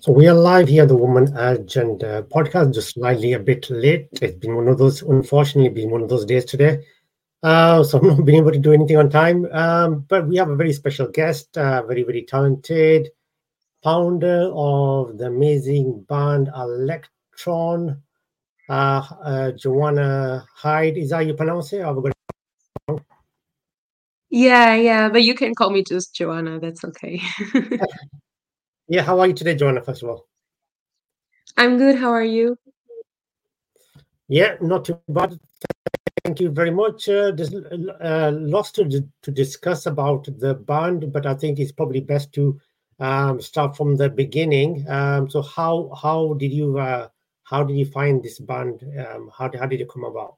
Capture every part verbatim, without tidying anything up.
So we are live here, the Woman Agenda podcast, just slightly a bit late. It's been one of those, unfortunately, been one of those days today. Uh, so I've not been able to do anything on time. Um, but we have a very special guest, uh, very, very talented founder of the amazing band Electron, uh, uh, Joanna Hyde. Is that how you pronounce it? I've got Yeah, yeah, but you can call me just Joanna. That's okay. Yeah, how are you today, Joanna, first of all? I'm good. How are you? Yeah, not too bad. Thank you very much. Uh, there's uh, lots to, to discuss about the band, but I think it's probably best to um, start from the beginning. Um, so, how how did you uh, how did you find this band? Um, how how did it come about?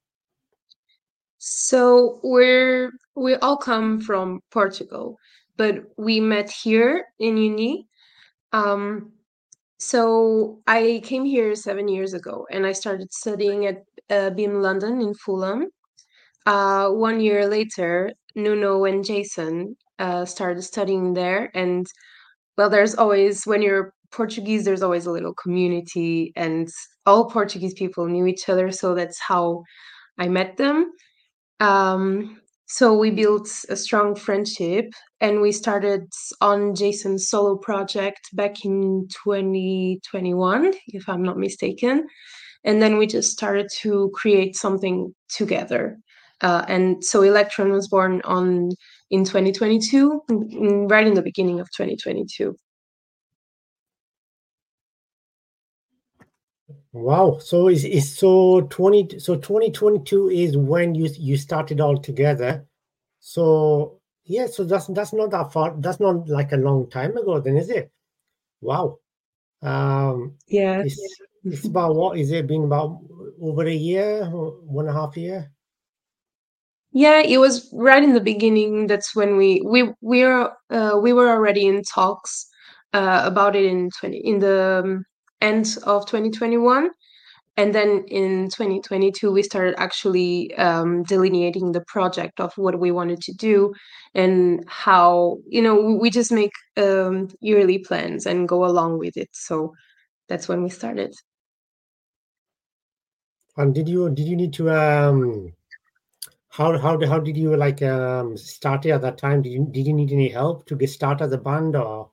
So we're we all come from Portugal, but we met here in uni. Um, so I came here seven years ago, and I started studying at uh, B I M London in Fulham. Uh, one year later, Nuno and Jason uh, started studying there, and well, there's always, when you're Portuguese, there's always a little community, and all Portuguese people knew each other. So that's how I met them. Um, so we built a strong friendship, and we started on Jason's solo project back in twenty twenty-one, if I'm not mistaken. And then we just started to create something together. Uh, and so Electron was born on in twenty twenty-two, right in the beginning of twenty twenty-two. Wow! So is is so twenty so twenty twenty-two is when you you started all together. So yeah, so that's that's not that far. That's not like a long time ago, then, is it? Wow. Um, Yeah. it's it's about what is it been about over a year, or one and a half year? Yeah, it was right in the beginning. That's when we we we were uh, we were already in talks uh, about it in twenty in the um, end of twenty twenty-one, and then in twenty twenty-two we started actually um, delineating the project of what we wanted to do and how, you know, we we just make um, yearly plans and go along with it. So that's when we started. And did you did you need to um how how did- how did you like um start it at that time? Did you did you need any help to get started as a band or?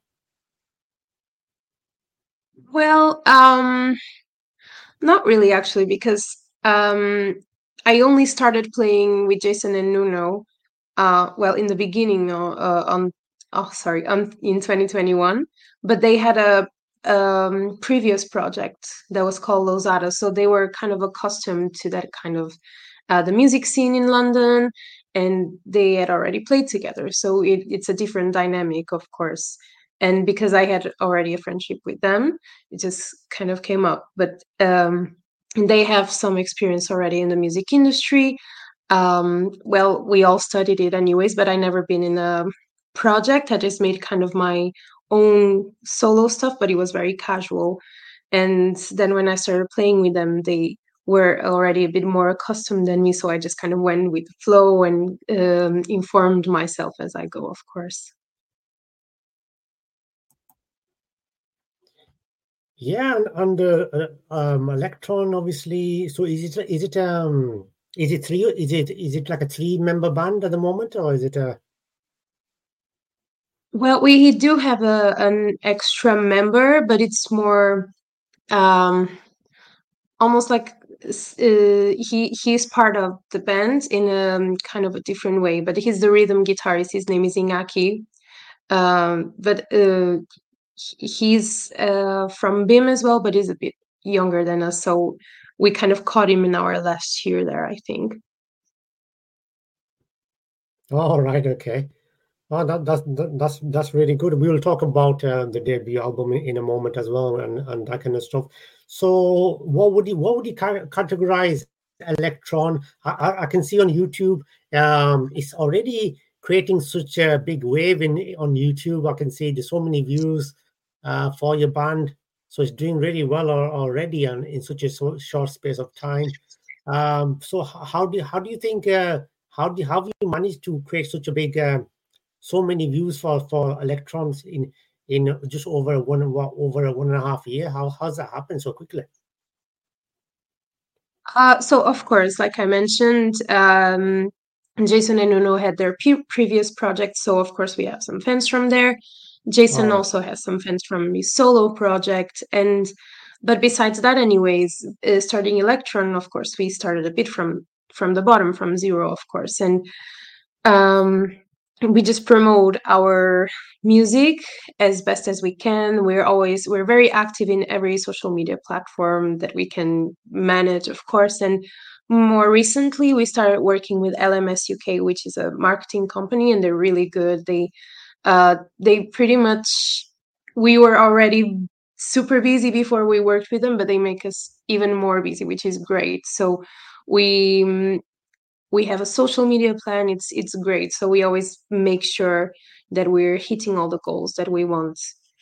Well, um, not really, actually, because um, I only started playing with Jason and Nuno. Uh, well, in the beginning, uh, uh, on oh, sorry, um, in twenty twenty-one, but they had a um, previous project that was called Losada, so they were kind of accustomed to that kind of uh, the music scene in London, and they had already played together. So it, it's a different dynamic, of course. And because I had already a friendship with them, it just kind of came up. But um, they have some experience already in the music industry. Um, well, we all studied it anyways, but I never been in a project. I just made kind of my own solo stuff, but it was very casual. And then when I started playing with them, they were already a bit more accustomed than me, so I just kind of went with the flow and um, informed myself as I go, of course. Yeah, and, and uh, uh, um Electron obviously. So is it is it um is it three is it is it like a three member band at the moment, or is it a? Well, we do have a an extra member, but it's more um, almost like uh, he he's part of the band in a um, kind of a different way. But he's the rhythm guitarist. His name is Inaki. Um, but uh, he's uh, from B I M as well, but he's a bit younger than us. So we kind of caught him in our last year there, I think. All right, okay. Oh, that, that's that, that's that's really good. We will talk about uh, the debut album in, in a moment as well, and, and that kind of stuff. So, what would you what would you ca- categorize Electron? I, I, I can see on YouTube, um, it's already creating such a big wave in on YouTube. I can see there's so many views uh, for your band, so it's doing really well al- already, and in such a so, short space of time. Um, so, h- how do how do you think? Uh, how do how have you managed to create such a big uh, so many views for for electrons in in just over one over one and a half year? How how's that happen so quickly? Uh, so of course, like I mentioned, um, Jason and Nuno had their pre- previous projects, so of course we have some fans from there. Jason Oh, also has some fans from his solo project, and but besides that, anyways, uh, starting Electron, of course, we started a bit from from the bottom, from zero, of course, and um, we just promote our music as best as we can. We're always we're very active in every social media platform that we can manage, of course. And more recently, we started working with L M S U K, which is a marketing company, and they're really good. They uh, they pretty much we were already super busy before we worked with them, but they make us even more busy, which is great. So we we have a social media plan. It's it's great, so we always make sure that we're hitting all the goals that we want.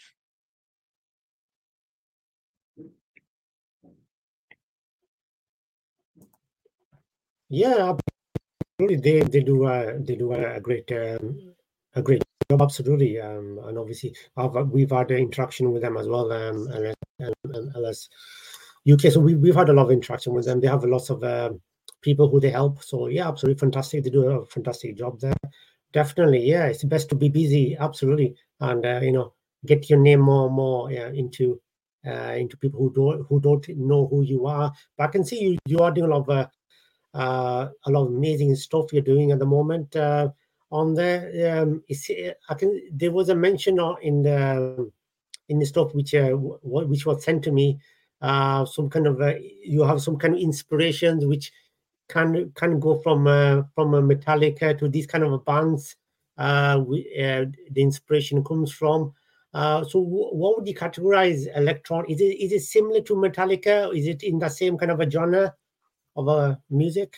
yeah, absolutely. They they do uh, they do a great um, a great job, absolutely. Um, and obviously, I've, we've had interaction with them as well. Um, and, and, and L S U K, so we we've had a lot of interaction with them. They have lots of um, people who they help. So yeah, absolutely fantastic. They do a fantastic job there. Definitely, yeah. It's best to be busy, absolutely, and uh, you know, get your name more and more uh, into uh, into people who don't who don't know who you are. But I can see you you are doing a lot of uh, uh, a lot of amazing stuff you're doing at the moment uh, on there. Um, it's, I can. There was a mention on- in the in the stuff which uh, w- which was sent to me. Uh, some kind of uh, you have some kind of inspirations which can can go from uh, from a Metallica to these kind of bands. Uh, we, uh, the inspiration comes from. Uh, so, w- what would you categorize electron? Is it is it similar to Metallica? Is it in the same kind of a genre of uh, music?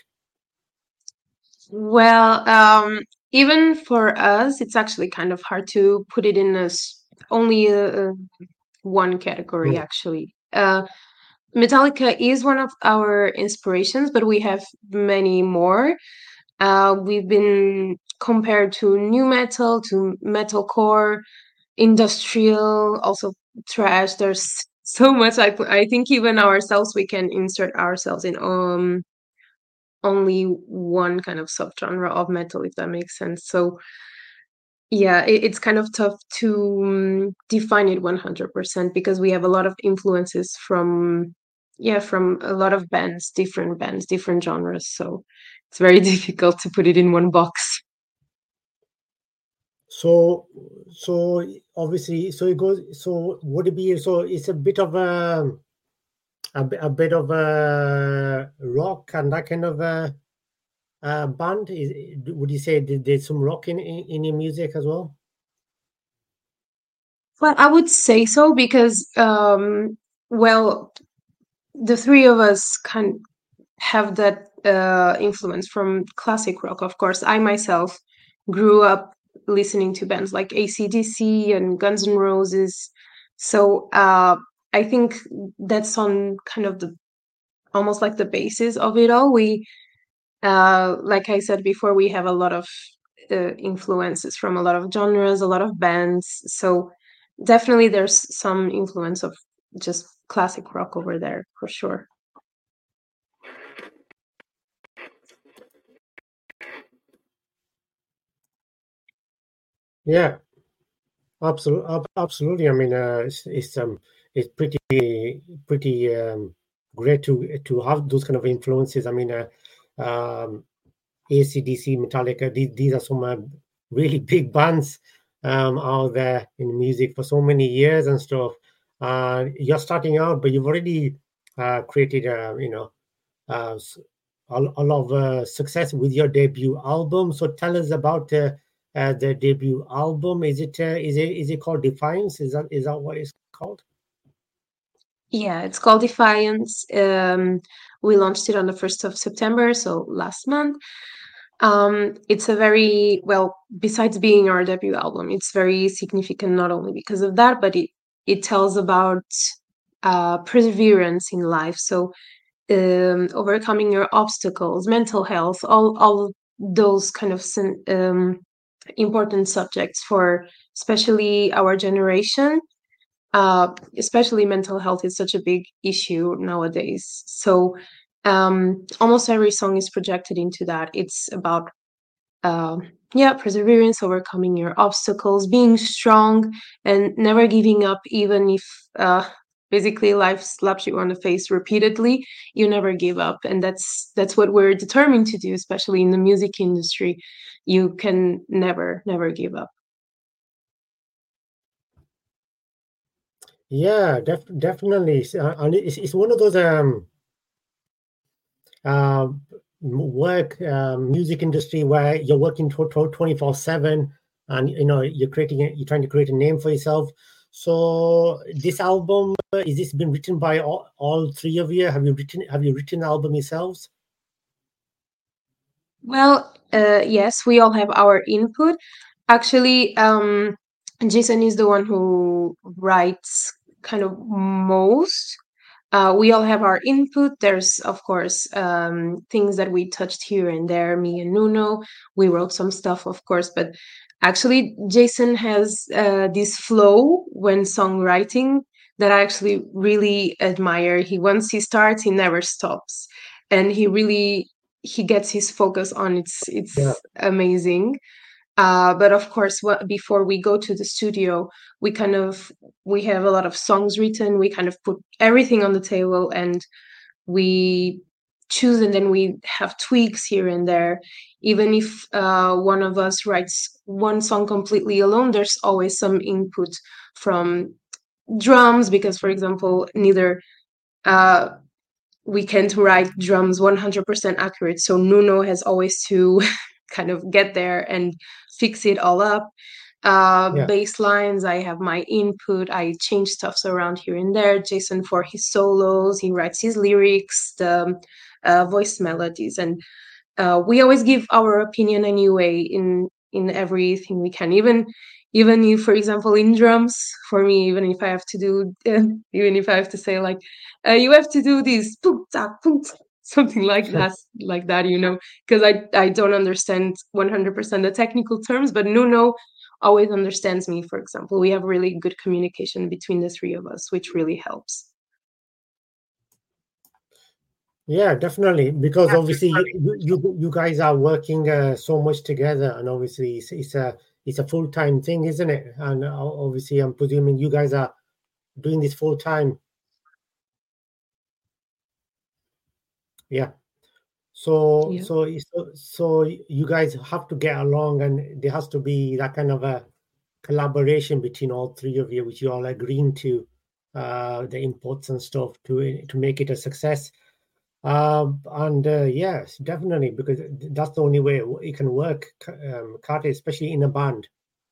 Well, um even for us, it's actually kind of hard to put it in as only a, a one category, Hmm. actually. uh Metallica is one of our inspirations, but we have many more. Uh we've been compared to new metal, to metalcore, industrial, also trash. There's so much. I I think even ourselves we can insert ourselves in um only one kind of subgenre of metal, if that makes sense. So yeah, it, it's kind of tough to um, define it one hundred percent because we have a lot of influences from yeah from a lot of bands, different bands, different genres. So it's very difficult to put it in one box. So, so obviously, so it goes. So would it be? So it's a bit of a a, bi- a bit of a rock and that kind of a, a band. Is, would you say there- there's some rock in, in in your music as well? Well, I would say so because um well, the three of us kind have that uh, influence from classic rock. Of course, I myself grew up listening to bands like A C D C and Guns N' Roses. So uh, I think that's on kind of the almost like the basis of it all. We, uh, like I said before, we have a lot of uh, influences from a lot of genres, a lot of bands. So definitely there's some influence of just classic rock over there for sure. Yeah, absolutely, absolutely. I mean, uh, it's, it's um, it's pretty pretty um, great to to have those kind of influences. I mean, uh, um, A C D C, Metallica. These, these are some uh, really big bands um, out there in music for so many years and stuff. Uh, you're starting out, but you've already uh, created, uh, you know, uh, s- a, a lot of uh, success with your debut album. So tell us about uh, uh, the debut album. Is it uh, is it is it called Defiance? Is that is that what it's called? Yeah, it's called Defiance. Um, we launched it on the first of September, so last month. Um, it's a very, well, besides being our debut album, it's very significant not only because of that, but it, it tells about uh, perseverance in life. So, um, overcoming your obstacles, mental health, all, all those kind of sen- um, important subjects for especially our generation. Uh, especially mental health is such a big issue nowadays. So um, almost every song is projected into that. It's about uh, yeah, perseverance, overcoming your obstacles, being strong, and never giving up, even if uh, basically life slaps you on the face repeatedly. You never give up, and that's that's what we're determined to do, especially in the music industry. You can never, never give up. Yeah, def- definitely. Uh, and it's, it's one of those um, uh, work um, music industry where you're working twenty-four seven, and you know you're creating a, you're trying to create a name for yourself. So this album, uh, is this been written by all, all three of you? Have you written have you written the album yourselves? Well, uh, yes, we all have our input. Actually, um, Jason is the one who writes kind of most. Uh, we all have our input. There's, of course, um, things that we touched here and there, me and Nuno. We wrote some stuff, of course, but actually, Jason has uh, this flow when songwriting that I actually really admire. He Once he starts, he never stops, and he really he gets his focus on. It's Yeah, it's amazing. Uh, but of course, what, before we go to the studio, we kind of we have a lot of songs written. We kind of put everything on the table and we choose, and then we have tweaks here and there. Even if uh, one of us writes one song completely alone, there's always some input from drums, because, for example, neither uh, we can't write drums one hundred percent accurate. So Nuno has always to kind of get there and fix it all up. Uh, yeah, bass lines, I have my input. I change stuffs around here and there. Jason for his solos, he writes his lyrics, the uh, voice melodies, and uh, we always give our opinion anyway in in everything we can. Even even if, for example, in drums, for me, even if I have to do, uh, even if I have to say like, uh, you have to do this, boom, tak, boom, tak, something like that, like that, you know, because I I don't understand one hundred percent the technical terms, but Nuno always understands me. For example, we have really good communication between the three of us, which really helps. yeah, definitely. Because obviously you you, you you guys are working uh, so much together, and obviously it's, it's a it's a full time thing, isn't it? And uh, obviously, I'm presuming you guys are doing this full time. Yeah. So, Yeah. so, so, so you guys have to get along, and there has to be that kind of a collaboration between all three of you, which you all agreeing to uh, the inputs and stuff to to make it a success. Um, and uh, yes, definitely, because that's the only way it can work, um, Kate, especially in a band.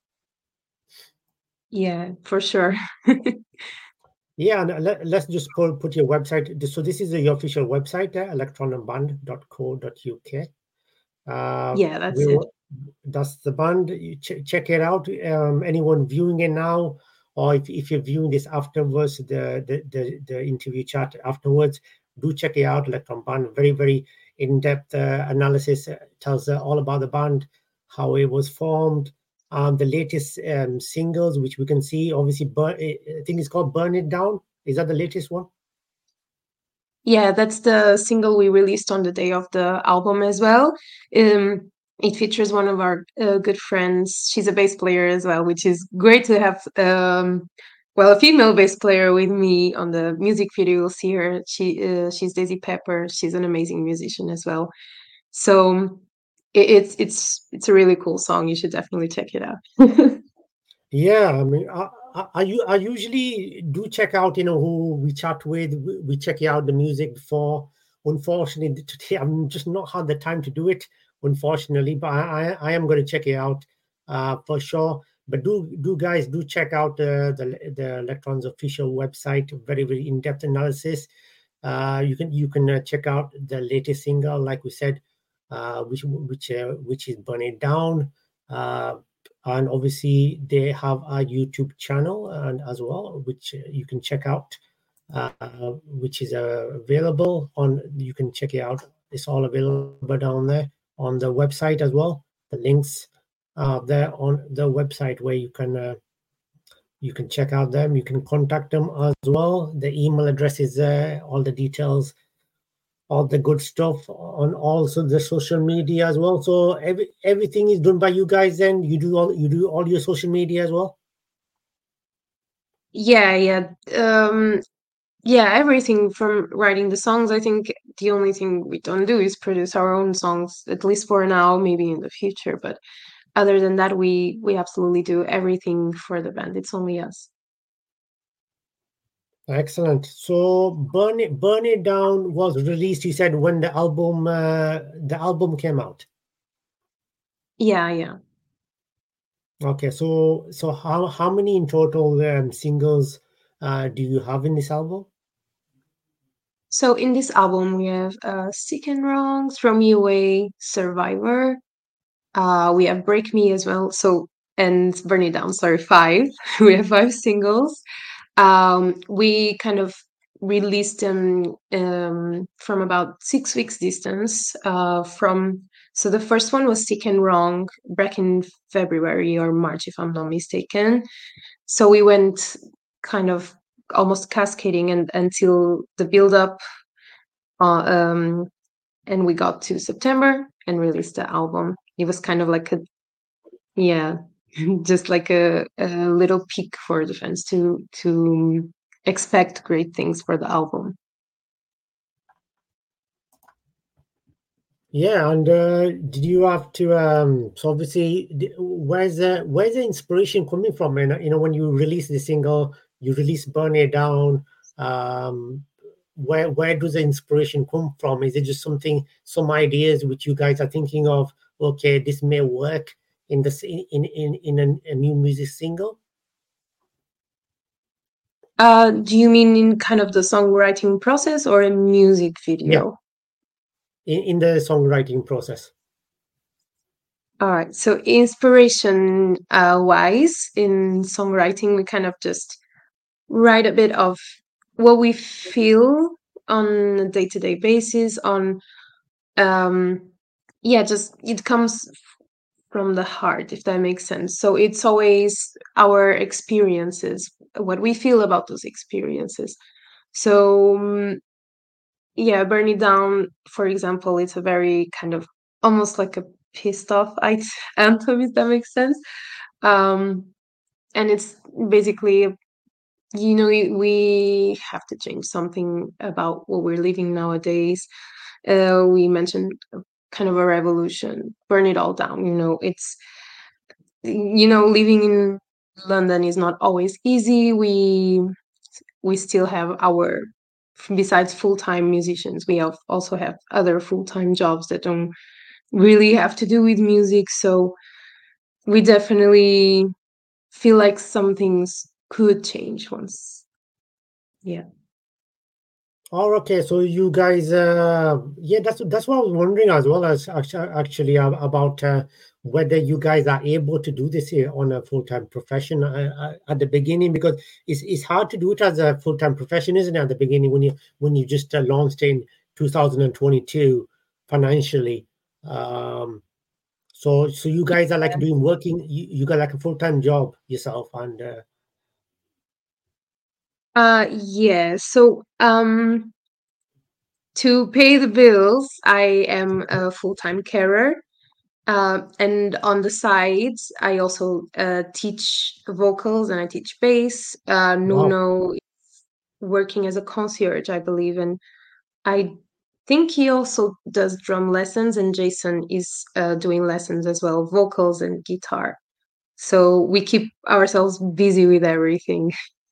Yeah, for sure. Yeah, and let, let's just put, put your website. So this is your official website, uh, electron band dot co dot U K. Uh, Yeah, we that's it. will, that's the band. You ch- check it out. Um, anyone viewing it now, or if, if you're viewing this afterwards, the, the the the interview chat afterwards, do check it out. Electron Band, very very in depth uh, analysis, uh, tells uh, all about the band, how it was formed, um, the latest um, singles which we can see. Obviously, burn, I think it's called "Burn It Down." Is that the latest one? Yeah, that's the single we released on the day of the album as well. Um, it features one of our uh, good friends. She's a bass player as well, which is great to have. Um, well, a female bass player with me on the music video. You'll see her. She uh, she's Daisy Pepper. She's an amazing musician as well. So it, it's it's it's a really cool song. You should definitely check it out. Yeah, I mean, I, I, I u- I usually do check out, you know, who we chat with. We, we check out the music before. Unfortunately, today I'm just not had the time to do it, unfortunately. But I, I, I am going to check it out uh, for sure. But do, do guys do check out the the, the Electrons official website. Very, very in depth analysis. Uh, you can you can uh, check out the latest single, like we said, uh, which which uh, which is "Burn It Down." Uh, and obviously they have a YouTube channel and as well, which uh, you can check out, uh, which is uh, available on. You can check it out. It's all available down there on the website as well. The links. uh, there on the website where you can uh, you can check out them. You can contact them as well. The email address is there. All the details, all the good stuff on also the social media as well. So every everything is done by you guys. Then you do all you do all your social media as well. Yeah, yeah. Um, yeah, everything from writing the songs. I think the only thing we don't do is produce our own songs, at least for now, maybe in the future. But other than that, we we absolutely do everything for the band. It's only us. Excellent. So Burn It, Burn It Down was released, you said, when the album uh, the album came out. Yeah, yeah. Okay, so so how how many in total um, singles uh, do you have in this album? So in this album, we have uh, Sick and Wrong, Throw Me Away, Survivor. Uh, we have Break Me as well. So, and Burn It Down, sorry, five. We have five singles. Um, we kind of released them um, from about six weeks distance uh, from. So the first one was Sick and Wrong back in February or March, if I'm not mistaken. So we went kind of almost cascading and until the build up uh, um, and we got to September and released the album. It was kind of like a yeah, just like a, a little peek for the fans to to expect great things for the album. Yeah, and uh, did you have to? Um, so obviously, d- where's the where's the inspiration coming from? And you know, when you release the single, you release "Burn It Down." Um, where where does the inspiration come from? Is it just something, some ideas which you guys are thinking of? Okay, this may work in this in in in a, a new music single. Uh, do you mean in kind of the songwriting process or a music Yeah, video? in, in the songwriting process. All right. So inspiration uh, wise in songwriting, we kind of just write a bit of what we feel on a day-to-day basis on um yeah, just it comes from the heart, if that makes sense. So it's always our experiences, what we feel about those experiences. So um, yeah, Burn It Down, for example, it's a very kind of almost like a pissed off anthem, if that makes sense. Um, and it's basically, you know, we we have to change something about what we're living nowadays. Uh, we mentioned kind of a revolution, burn it all down. You know, it's you know, living in London is not always easy. We we still have our besides full-time musicians, we have also have other full-time jobs that don't really have to do with music. So we definitely feel like some things could change once. Yeah. Oh, okay. So you guys, uh, yeah, that's that's what I was wondering as well as actually, actually uh, about uh, whether you guys are able to do this here on a full-time profession uh, uh, at the beginning, because it's it's hard to do it as a full-time profession, isn't it? At the beginning, when you when you just uh, launched in two thousand twenty-two financially. Um, so so you guys are like doing working. You, you got like a full-time job yourself, and uh, Uh yeah. So um to pay the bills, I am a full-time carer. Uh, and on the side, I also uh, teach vocals and I teach bass. Uh, wow. Nuno is working as a concierge, I believe, and I think he also does drum lessons, and Jason is uh, doing lessons as well, vocals and guitar. So we keep ourselves busy with everything.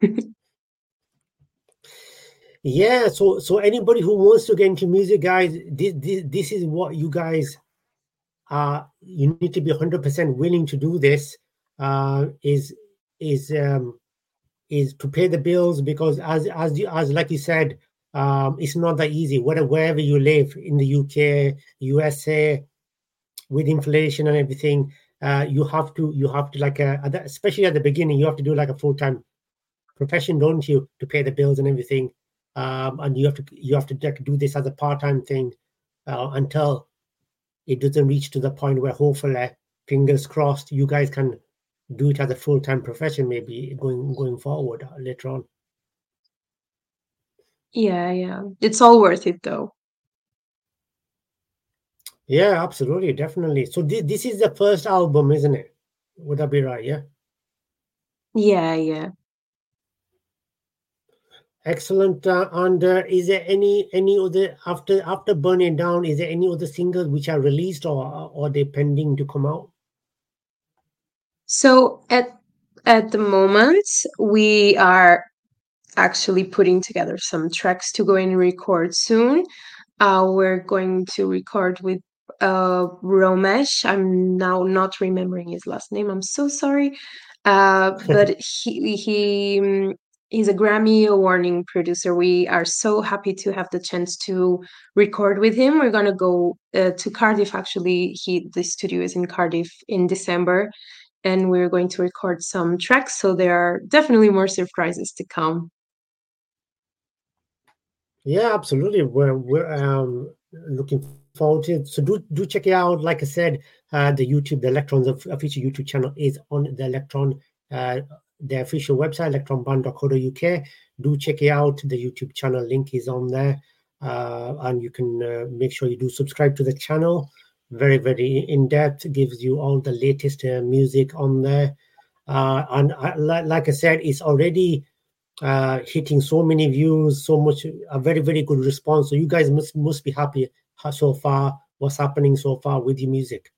Yeah, so so anybody who wants to get into music, guys, this this, this is what you guys uh you need to be one hundred percent willing to do this uh is is um is to pay the bills, because as as you as like you said, um it's not that easy whether wherever you live in the U K, U S A, with inflation and everything. Uh you have to you have to like uh, at the- especially at the beginning, you have to do like a full-time profession, don't you, to pay the bills and everything. Um, and you have to you have to do this as a part time thing uh, until it doesn't reach to the point where hopefully fingers crossed, you guys can do it as a full-time profession, maybe going going forward uh, later on. Yeah, yeah. It's all worth it though. Yeah, absolutely, definitely. So thi- this is the first album, isn't it? Would that be right? Yeah. Yeah, yeah. Excellent. Uh, and uh, is there any any other after after Burning Down? Is there any other singles which are released or or they pending to come out? So at at the moment, we are actually putting together some tracks to go and record soon. Uh, we're going to record with uh, Romesh. I'm now not remembering his last name. I'm so sorry. Uh, but he he mm, he's a Grammy awarding producer. We are so happy to have the chance to record with him. We're gonna go uh, to Cardiff. Actually, he the studio is in Cardiff in December, and we're going to record some tracks. So there are definitely more surprises to come. Yeah, absolutely. We're we're um, looking forward to it. So do do check it out. Like I said, uh, the YouTube, the Electrons of official YouTube channel is on the Electron, uh, the official website, electron band dot co dot U K. Do check it out. The YouTube channel link is on there, uh, and you can uh, make sure you do subscribe to the channel. Very very in depth, gives you all the latest uh, music on there. Uh, and I, like, like I said, it's already uh, hitting so many views, so much, a very, very good response. So you guys must must be happy ho- so far. What's happening so far with your music?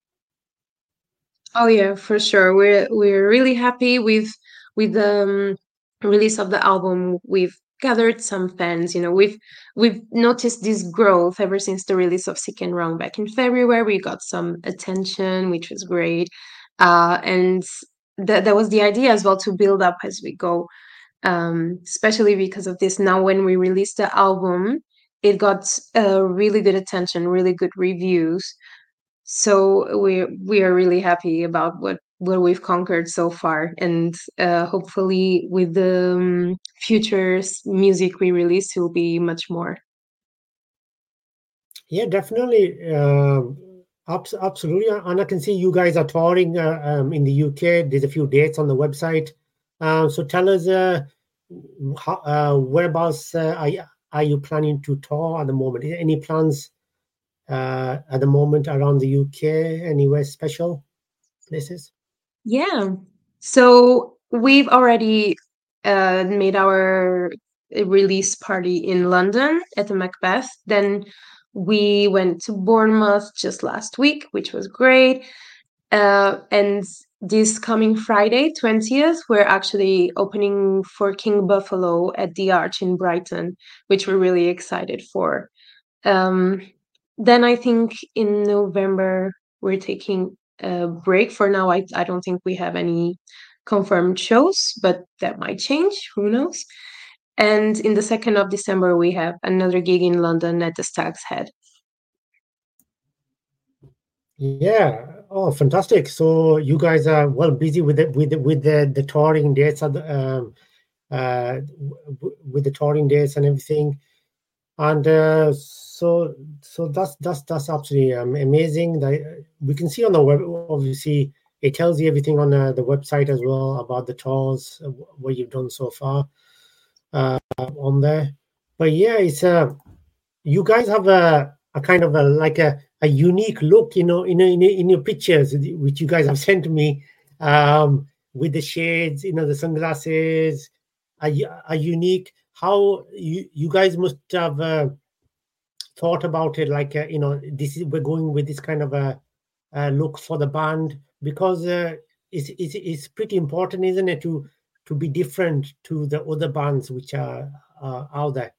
Oh yeah, for sure. We're we're really happy with with the um, release of the album. We've gathered some fans. You know, we've we've noticed this growth ever since the release of Sick and Wrong back in February. We got some attention, which was great, uh, and that that was the idea as well, to build up as we go. Um, especially because of this. Now, when we released the album, it got uh, really good attention, really good reviews. So we we are really happy about what what we've conquered so far, and uh, hopefully with the um, future s- music we release will be much more. Yeah, definitely. Um, abs- absolutely. And I can see you guys are touring uh, um, in the U K. There's a few dates on the website. Um, so tell us, uh, how, uh, whereabouts uh, are, you, are you planning to tour at the moment? Any plans uh, at the moment around the U K? Anywhere special places? Yeah. So we've already uh, made our uh, release party in London at the Macbeth. Then we went to Bournemouth just last week, which was great. Uh, and this coming Friday, twentieth, we're actually opening for King Buffalo at the Arch in Brighton, which we're really excited for. Um, then I think in November, we're taking a break. For now, I, I don't think we have any confirmed shows, but that might change. Who knows? And in the second of December, we have another gig in London at the Stag's Head. Yeah. Oh, fantastic. So you guys are well busy with the with the, with the the touring dates and um uh w- w- with the touring dates and everything. And uh, so so that's that's that's absolutely um, amazing. That we can see on the web. Obviously, it tells you everything on uh, the website as well about the tours, uh, what you've done so far uh, on there. But yeah, it's uh you guys have a, a kind of a like a, a unique look, you know, in in in your pictures which you guys have sent to me, um, with the shades, you know, the sunglasses, are u- are unique. How you you guys must have uh, thought about it, like uh, you know, this is we're going with this kind of a, a look for the band because uh, it's, it's it's pretty important, isn't it, to to be different to the other bands which are uh, out there.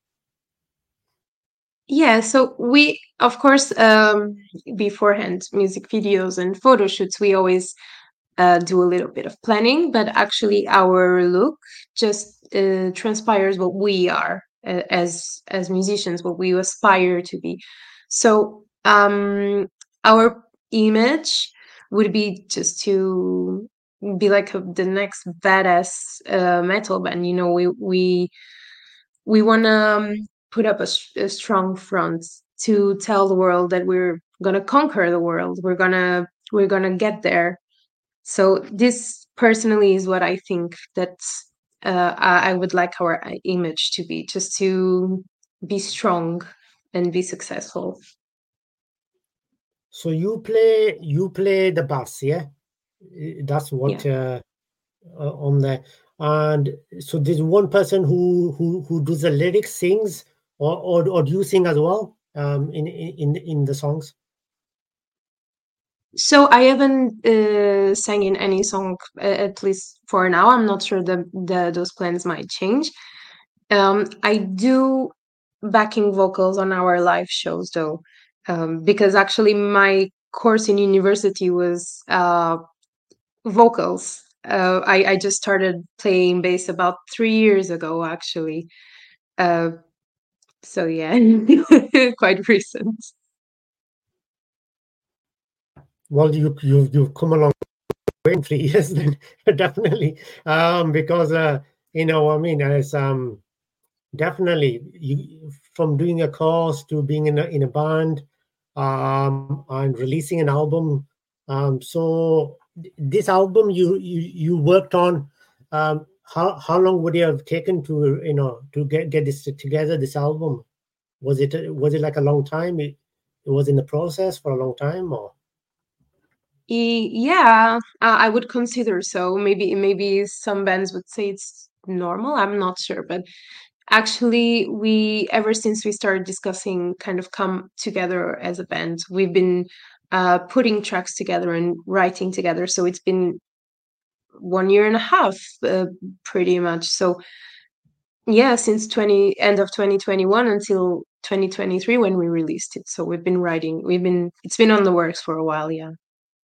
Yeah, so we, of course, um, beforehand, music videos and photo shoots, we always uh, do a little bit of planning, but actually our look just uh, transpires what we are uh, as as musicians, what we aspire to be. So um, our image would be just to be like a, the next badass uh, metal band. You know, we we we want to um, put up a, s- a strong front to tell the world that we're gonna conquer the world. We're gonna we're gonna get there. So this personally is what I think that uh, I, I would like our image to be, just to be strong and be successful. So you play you play the bass, yeah? That's what Yeah. uh, uh, on there. And so there's one person who who who does the lyrics, sings, or or, or do you sing as well um, in in in the songs? So I haven't uh, sang in any song, uh, at least for now. I'm not sure that the, those plans might change. Um, I do backing vocals on our live shows though, um, because actually my course in university was uh, vocals. Uh, I, I just started playing bass about three years ago, actually. Uh, so yeah, quite recent. Well, you you you've come along in three years then definitely um, because uh, you know I mean as um definitely you from doing a course to being in a in a band um, and releasing an album. Um, so th- this album you you you worked on. Um, how how long would it have taken to you know to get get this together? This album was it was it like a long time? It, it was in the process for a long time, or Y- Yeah, uh, I would consider so. Maybe maybe some bands would say it's normal. I'm not sure, but actually, we ever since we started discussing kind of come together as a band, we've been uh, putting tracks together and writing together. So it's been one year and a half, uh, pretty much. So yeah, since twenty end of twenty twenty-one until twenty twenty-three when we released it. So we've been writing. We've been it's been on the works for a while. Yeah.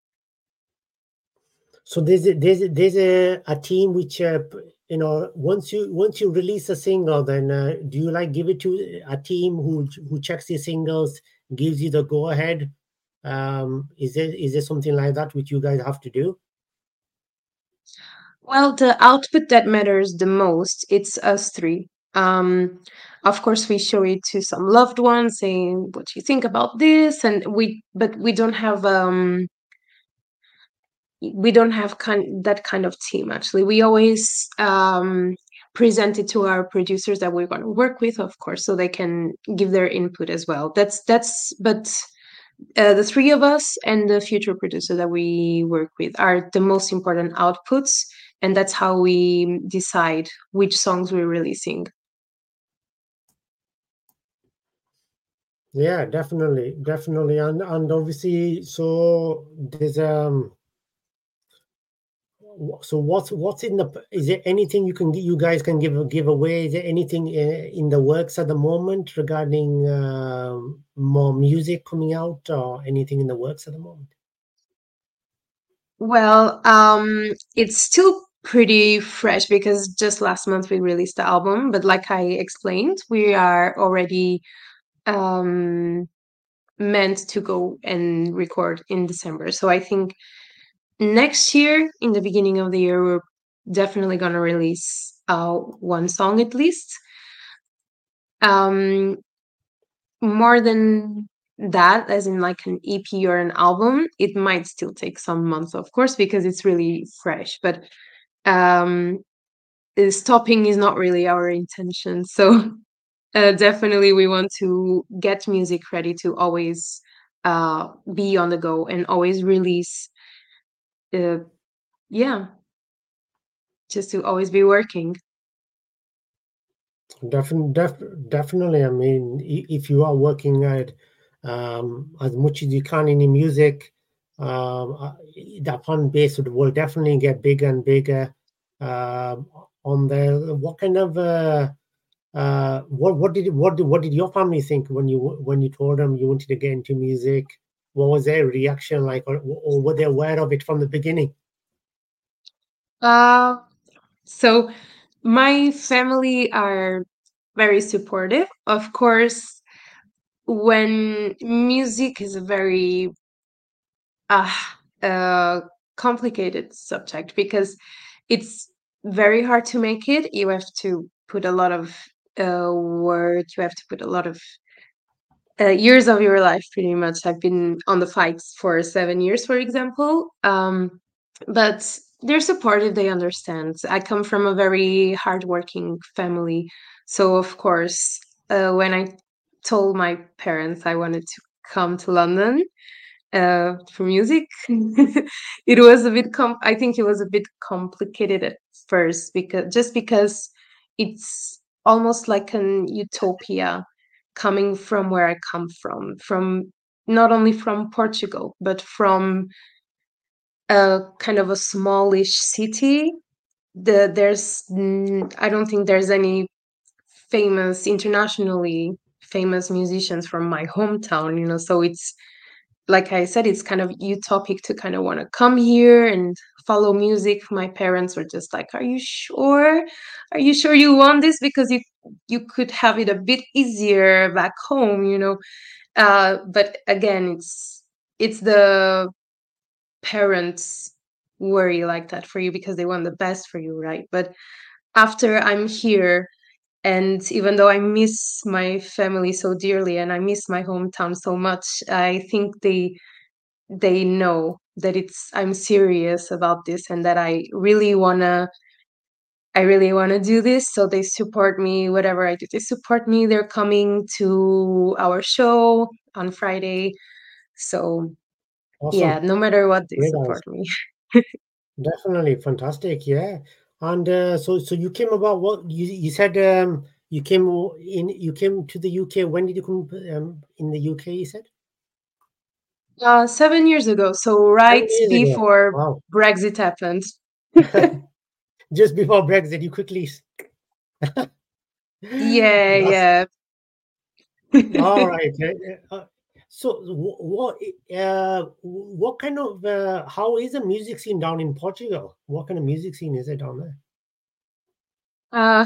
so there's a, there's a, there's a, a team which uh, p- you know once you once you release a single, then uh, do you like give it to a team who who checks your singles, gives you the go ahead? Um, is there is there something like that which you guys have to do? Well, the output that matters the most, it's us three. Um, of course, we show it to some loved ones, saying what you think about this, and we, but we don't have um, we don't have kind that kind of team. Actually, we always um present it to our producers that we're going to work with, of course, so they can give their input as well. That's that's, but uh, the three of us and the future producer that we work with are the most important outputs, and that's how we decide which songs we're releasing. Yeah, definitely, definitely, and and obviously, so there's um. wh- So what's what's in the? Is there anything you can you guys can give give away? Is there anything uh, in the works at the moment regarding um, more music coming out or anything in the works at the moment? Well, um, it's still pretty fresh because just last month we released the album, but like I explained, we are already um, meant to go and record in December. So I think next year, in the beginning of the year, we're definitely gonna release uh, one song at least. Um, more than that, as in like an E P or an album, it might still take some months, of course, because it's really fresh. But um, uh, stopping is not really our intention. So uh, definitely, we want to get music ready to always uh, be on the go and always release. Uh, yeah, just to always be working. Definitely, def, definitely. I mean, i- if you are working at um, as much as you can in the music, um, uh, that fan base would- will definitely get bigger and bigger. Um, on there, what kind of uh, uh, what what did what did, what did your family think when you when you told them you wanted to get into music? What was their reaction like, or, or were they aware of it from the beginning? Uh, so my family are very supportive. Of course, when music is a very uh, uh, complicated subject because it's very hard to make it. You have to put a lot of uh, work. You have to put a lot of uh, years of your life, pretty much. I've been on the fights for seven years, for example. Um, but they're supportive, they understand. I come from a very hardworking family. So, of course, uh, when I told my parents I wanted to come to London uh, for music, it was a bit, com- I think it was a bit complicated at first, because just because it's almost like an utopia coming from where I come from, from not only from Portugal, but from a kind of a smallish city. The there's mm, I don't think there's any famous, internationally famous musicians from my hometown, you know, so it's like I said, it's kind of utopic to kind of want to come here and follow music. My parents were just like, "Are you sure? Are you sure you want this? Because you you could have it a bit easier back home, you know." Uh, but again, it's it's the parents worry like that for you because they want the best for you, right? But after I'm here, and even though I miss my family so dearly and I miss my hometown so much, I think they they know that it's I'm serious about this and that I really wanna I really wanna do this. So they support me, whatever I do. They support me. They're coming to our show on Friday. So yeah, Awesome. no matter what, they Great support answer. me. Definitely fantastic. Yeah. And uh, so so you came about what you you said um you came o- in you came to the U K. When did you come um in the U K, you said? Uh, seven years ago, so Seven right years ago. before Wow. Brexit happened. Just before Brexit, you quickly s- Yeah, that's yeah. all right. Uh, uh, so wh- what uh what kind of uh, how is the music scene down in Portugal? What kind of music scene is it down there? Uh,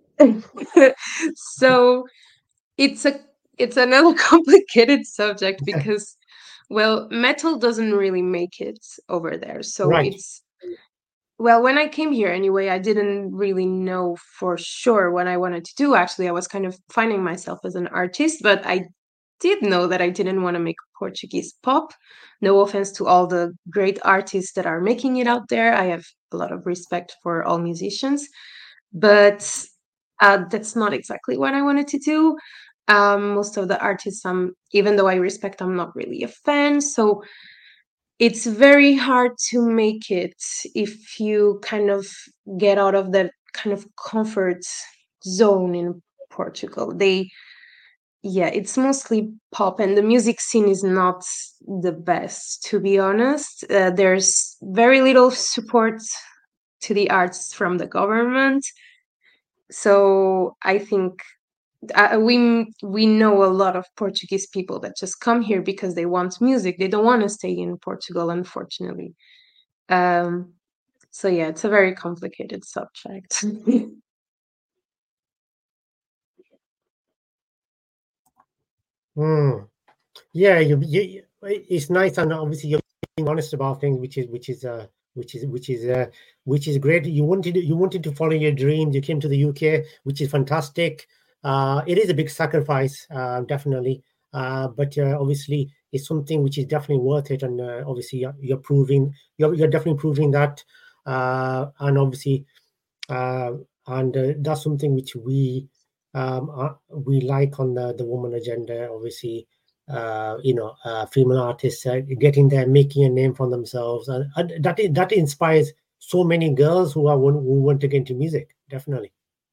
so it's a it's another complicated subject because, well, metal doesn't really make it over there. So Right. it's well, when I came here anyway, I didn't really know for sure what I wanted to do. Actually, I was kind of finding myself as an artist, but I did know that I didn't want to make Portuguese pop. No offense to all the great artists that are making it out there. I have a lot of respect for all musicians, but uh, that's not exactly what I wanted to do. Um, most of the artists, I'm, even though I respect, I'm not really a fan. So it's very hard to make it if you kind of get out of that kind of comfort zone in Portugal. They Yeah, it's mostly pop, and the music scene is not the best, to be honest. Uh, there's very little support to the arts from the government. So I think uh, we we know a lot of Portuguese people that just come here because they want music. They don't want to stay in Portugal, unfortunately. Um, so yeah, it's a very complicated subject. Hmm. Yeah, you, you, it's nice, and obviously you're being honest about things, which is which is uh, which is which is uh, which is great. You wanted to, you wanted to follow your dreams. You came to the U K, which is fantastic. Uh, it is a big sacrifice, uh, definitely, uh, but uh, obviously it's something which is definitely worth it. And uh, obviously you're, you're proving you're, you're definitely proving that, uh, and obviously uh, and uh, that's something which we um, uh, we like on the, the woman agenda. Obviously, uh, you know, uh, female artists uh, getting there, making a name for themselves, and, and that that inspires so many girls who are who want to get into music. Definitely.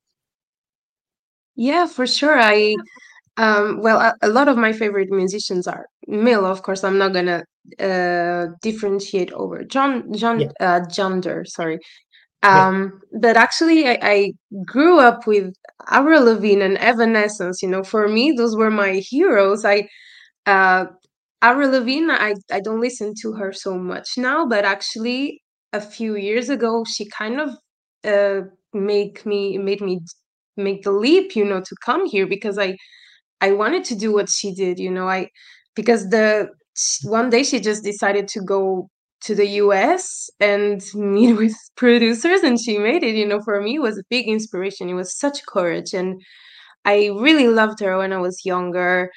Yeah, for sure. I Um, well, a, a lot of my favorite musicians are male. Of course, I'm not gonna uh, differentiate over John, John, Yeah, uh, gender. Sorry. yeah. Um, but actually, I, I grew up with Avril Lavigne and Evanescence. You know, for me, those were my heroes. I uh, Avril Lavigne, I I don't listen to her so much now, but actually, a few years ago, she kind of uh make me made me make the leap. You know, to come here because I I wanted to do what she did, you know, I because the one day she just decided to go to the U S and meet with producers and she made it, you know, for me it was a big inspiration. It was such courage and I really loved her when I was younger.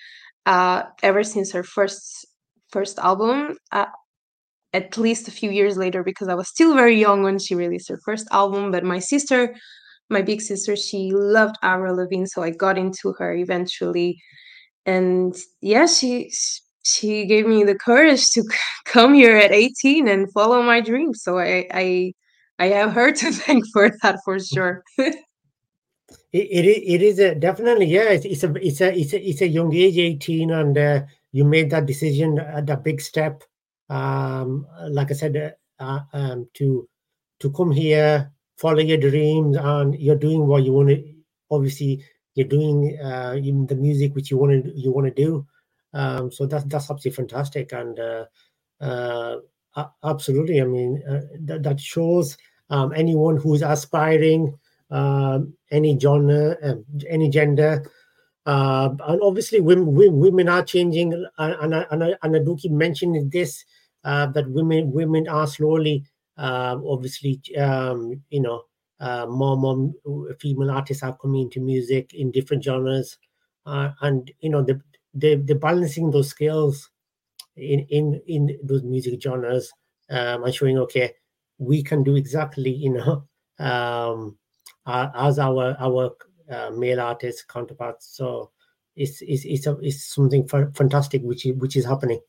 uh, ever since her first first album. Uh, at least a few years later, because I was still very young when she released her first album. But my sister, my big sister, she loved Avril Lavigne, so I got into her eventually. And yeah, she she gave me the courage to come here at eighteen and follow my dreams. So I I I have her to thank for that, for sure. It, it, i- it is a, definitely, yeah. It's, it's a it's a it's a it's a young age, eighteen, and uh, you made that decision, uh, that big step. Um, like I said, uh, uh, um, to to come here, follow your dreams, and you're doing what you want to. Obviously, you're doing uh, in the music which you want to you want to do. Um, so that's that's absolutely fantastic, and uh, uh, a- absolutely. I mean, uh, that that shows um, anyone who's aspiring, um, any genre, um, any gender, uh, and obviously women, women are changing, and, and, I, and, I, and I do keep mentioning this, uh, that women women are slowly, uh, obviously, um, you know, uh, more more female artists are coming into music in different genres, uh, and you know, the they they're balancing those skills in in in those music genres, um, and showing, okay, we can do exactly, you know, um, uh, as our our uh, male artist counterparts. So it's it's it's, a, it's something fa- fantastic which is, which is happening.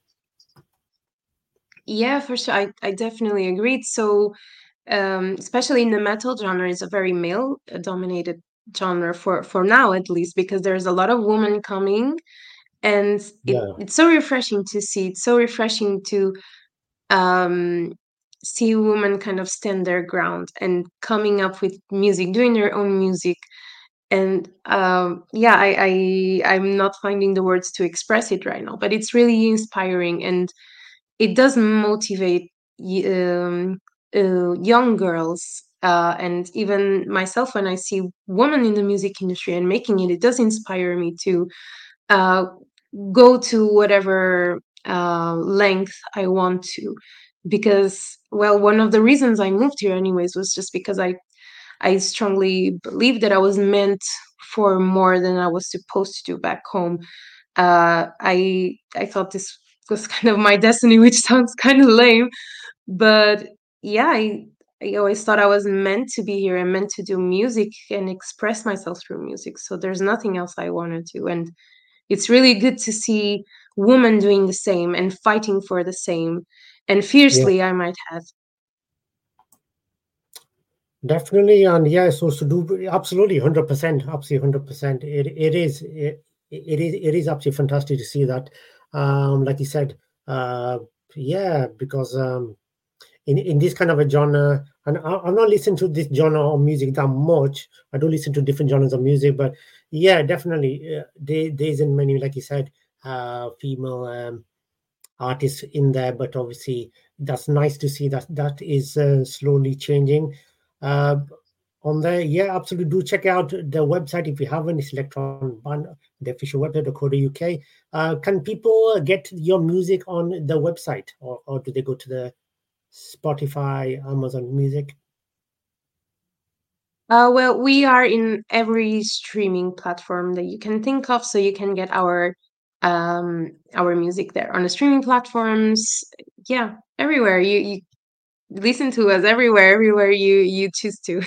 Yeah, for sure. I, I definitely agreed. So, um, especially in the metal genre, is a very male uh, dominated genre for for now, at least, because there's a lot of women coming, and it, Yeah, it's so refreshing to see. It's so refreshing to um, see women kind of stand their ground and coming up with music, doing their own music. And um, yeah, I, I I'm not finding the words to express it right now, but it's really inspiring, and it does motivate y- um, uh, young girls. Uh, and even myself, when I see women in the music industry and making it, it does inspire me to uh, go to whatever uh, length I want to. Because, well, one of the reasons I moved here, anyways, was just because I I strongly believe that I was meant for more than I was supposed to do back home. Uh, I I thought this was kind of my destiny, which sounds kind of lame, but yeah, I I always thought I was meant to be here and meant to do music and express myself through music. So there's nothing else I wanted to, and it's really good to see women doing the same and fighting for the same, and yeah, fiercely, I might add. definitely. And yeah, so to do absolutely one hundred percent, absolutely one hundred percent. It it is it, it is it is absolutely fantastic to see that. Um, like you said, uh, yeah, because um, in in this kind of a genre, and I, I'm not listening to this genre of music that much. I do listen to different genres of music, but yeah, definitely, uh, there there isn't many, like you said, uh, female um, artists in there. But obviously, that's nice to see that that is uh, slowly changing. Uh, on there, yeah, absolutely. Do check out the website if you haven't. It's Electron Band, the official website, the Coda U K. Uh, can people get your music on the website, or, or do they go to the Spotify, Amazon Music? Uh, well, we are in every streaming platform that you can think of, so you can get our um our music there on the streaming platforms. Yeah, everywhere. You you listen to us everywhere, everywhere you you choose to.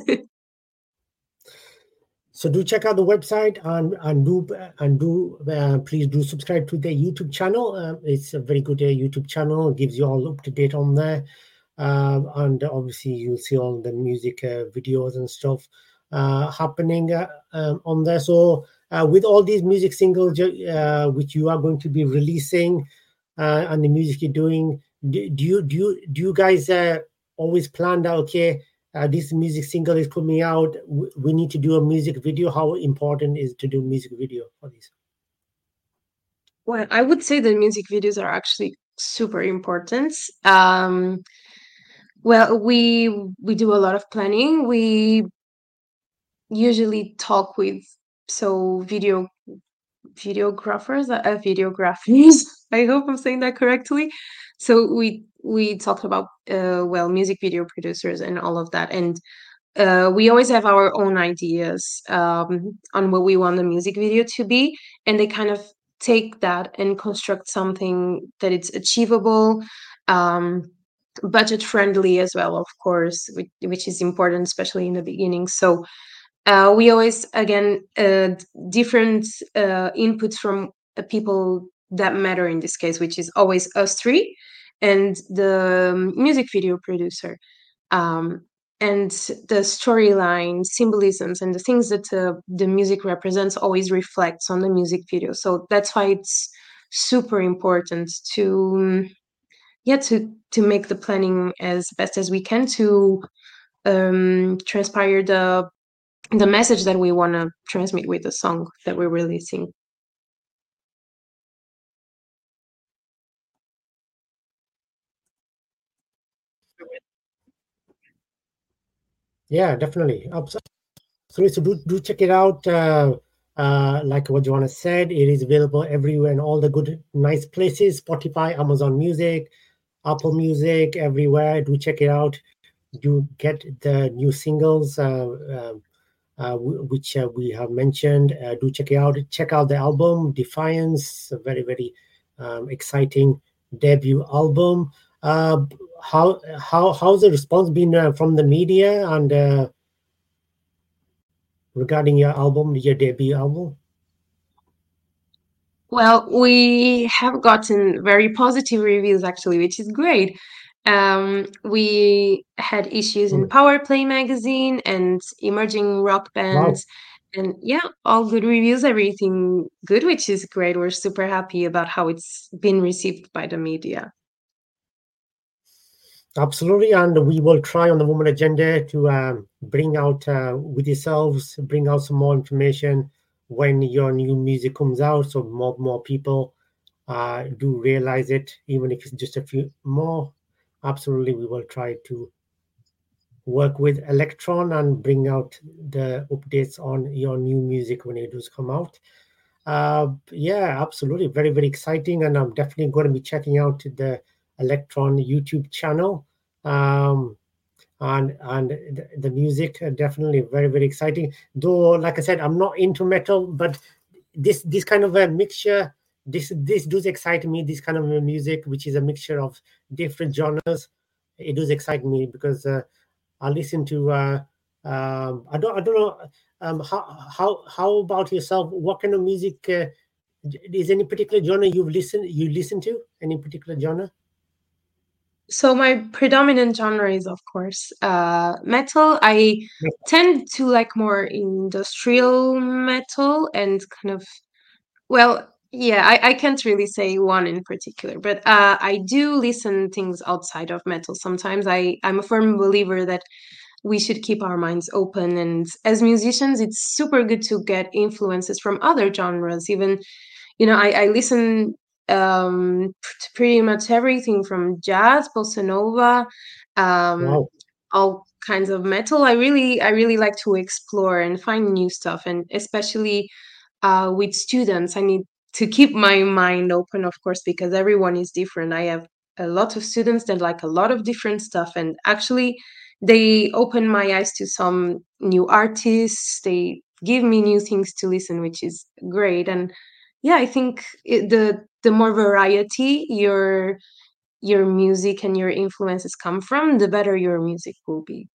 So do check out the website, and and do and do uh, please do subscribe to their YouTube channel. Um, it's a very good uh, YouTube channel. It gives you all up to date on there, um, and obviously you'll see all the music uh, videos and stuff uh, happening uh, um, on there. So uh, with all these music singles uh, which you are going to be releasing, uh, and the music you're doing, do, do you do you do you guys uh, always plan that, okay, uh, this music single is coming out, w- we need to do a music video? How important is to do music video for this? Well, I would say that music videos are actually super important. Um, well, we we do a lot of planning. We usually talk with so video videographers, uh, uh, videographers. I hope I'm saying that correctly. So we we talked about uh, well, music video producers and all of that, and uh, we always have our own ideas um, on what we want the music video to be, and they kind of take that and construct something that it's achievable, um, budget friendly as well, of course, which, which is important, especially in the beginning. So uh, we always, again, uh, different uh, inputs from uh, people that matter in this case, which is always us three and the um, music video producer. Um, and the storyline, symbolisms, and the things that uh, the music represents always reflects on the music video. So that's why it's super important to, um, yeah, to to make the planning as best as we can to um, transpire the the message that we want to transmit with the song that we're releasing. Yeah, definitely. Absolutely. So do, do check it out. Uh, uh, like what Joanna said, it is available everywhere in all the good, nice places: Spotify, Amazon Music, Apple Music, everywhere. Do check it out. Do get the new singles, uh, um, uh, w- which uh, we have mentioned. Uh, do check it out. Check out the album Defiance, a very very um, exciting debut album. Uh, how how how's the response been uh, from the media and uh, regarding your album, your debut album? Well, we have gotten very positive reviews actually, which is great. Um, we had issues in Mm. Powerplay magazine and emerging rock Wow. bands, and yeah, all good reviews, everything good, which is great. We're super happy about how it's been received by the media. Absolutely, and we will try on the Woman Agenda to um, bring out uh, with yourselves, bring out some more information when your new music comes out, so more more people uh, do realize it, even if it's just a few more. Absolutely, we will try to work with Electron and bring out the updates on your new music when it does come out. Uh, yeah, absolutely, very very exciting, and I'm definitely going to be checking out the Electron YouTube channel. Um, and and the, the music uh, definitely very very exciting, though like I said, I'm not into metal, but this this kind of a mixture, this this does excite me, this kind of a music which is a mixture of different genres. It does excite me because uh, I listen to uh, um, I don't I don't know, um, how how how about yourself, what kind of music uh, is any particular genre you've listened you listen to, any particular genre? So my predominant genre is, of course, uh, metal. I tend to like more industrial metal and kind of, well, yeah, I, I can't really say one in particular, but uh, I do listen things outside of metal sometimes. I, I'm a firm believer that we should keep our minds open. And as musicians, it's super good to get influences from other genres. Even, you know, I, I listen um, to pretty much everything from jazz, bossa nova, um, Wow. all kinds of metal. I really, I really like to explore and find new stuff, and especially uh, with students, I need to keep my mind open, of course, because everyone is different. I have a lot of students that like a lot of different stuff, and actually, they open my eyes to some new artists. They give me new things to listen, which is great. And yeah, I think it, the the more variety your your music and your influences come from, the better your music will be.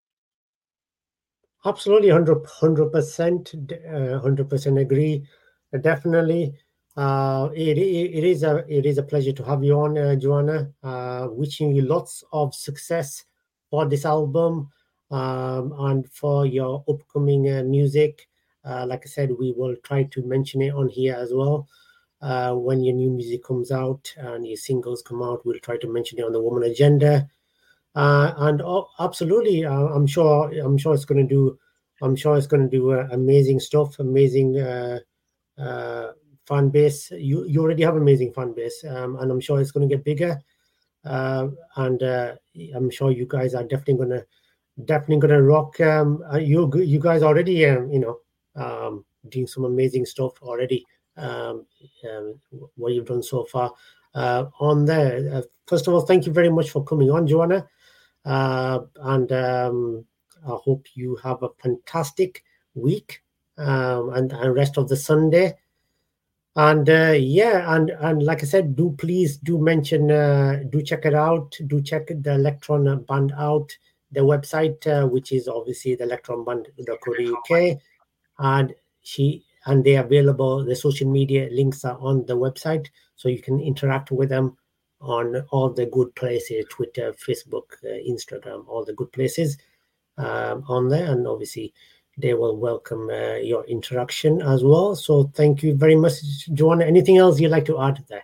Absolutely, one hundred percent, uh, one hundred percent agree. Uh, Definitely. Uh, it, it, it is a it is a pleasure to have you on, uh, Joanna. Uh, wishing you lots of success for this album, um, and for your upcoming uh, music. Uh, like I said, we will try to mention it on here as well. Uh, when your new music comes out and your singles come out, we'll try to mention it on the Woman Agenda. Uh, and oh, absolutely, uh, I'm sure. I'm sure it's going to do. I'm sure it's going to do uh, amazing stuff. Amazing uh, uh, fan base. You you already have amazing fan base, um, and I'm sure it's going to get bigger. Uh, and uh, I'm sure you guys are definitely going to definitely going to rock. Um, uh, you you guys already um, you know um, doing some amazing stuff already. Um, um, what you've done so far uh, on there. Uh, first of all, thank you very much for coming on, Joanna. Uh, and um, I hope you have a fantastic week, um, and, and rest of the Sunday. And uh, yeah, and and like I said, do please do mention, uh, do check it out. Do check the Electron Band out, the website, uh, which is obviously the electron band dot co dot U K, and she and they're available. The social media links are on the website, so you can interact with them on all the good places: Twitter, Facebook, uh, Instagram, all the good places um, on there, and obviously they will welcome uh, your interaction as well. So thank you very much, Joanna. Anything else you'd like to add there?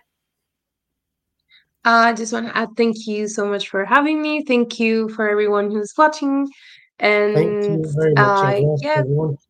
I just want to add thank you so much for having me. Thank you for everyone who's watching. Thank And you very much as uh, well, yeah. everyone.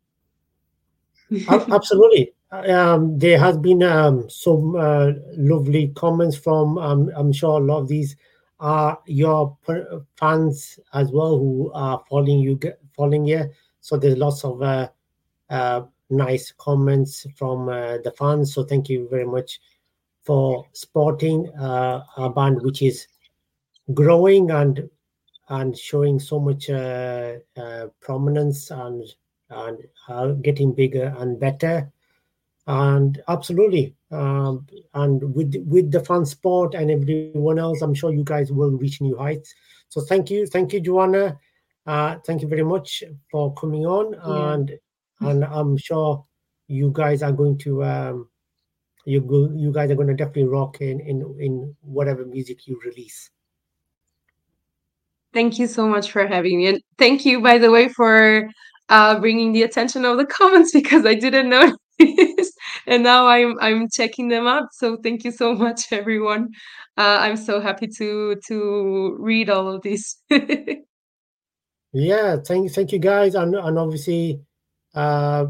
Absolutely. Um, there has been um, some uh, lovely comments from, um, I'm sure a lot of these are your per- fans as well who are following you, g- following you. So there's lots of uh, uh, nice comments from uh, the fans. So thank you very much for supporting uh, a band which is growing and and showing so much uh, uh, prominence and and uh, getting bigger and better. And absolutely, um, and with with the fun sport and everyone else, I'm sure you guys will reach new heights. So thank you, thank you, Joanna. Uh, thank you very much for coming on, Yeah. and and I'm sure you guys are going to um, you go, you guys are going to definitely rock in in in whatever music you release. Thank you so much for having me. And thank you, by the way, for uh, bringing the attention of the comments because I didn't notice. And now I'm I'm checking them out. So thank you so much, everyone. Uh, I'm so happy to to read all of this. Yeah, thank thank you guys, and and obviously, uh,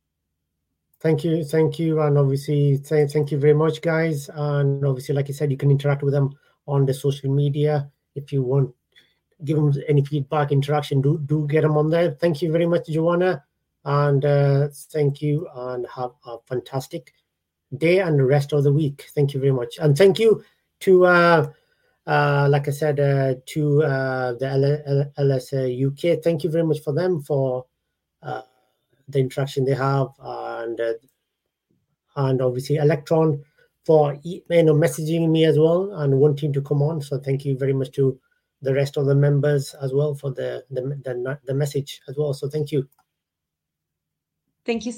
thank you, thank you, and obviously, thank thank you very much, guys. And obviously, like I said, you can interact with them on the social media if you want. Give them any feedback, interaction. Do do get them on there. Thank you very much, Joanna, and uh, thank you, and have a fantastic day and the rest of the week. Thank you very much, and thank you to. Uh, uh, like I said, uh, to uh, the L- L S U K, thank you very much for them for uh, the interaction they have, and uh, and obviously Electron for e- you know messaging me as well and wanting to come on. So thank you very much to the rest of the members as well for the the the, the message as well. So thank you. Thank you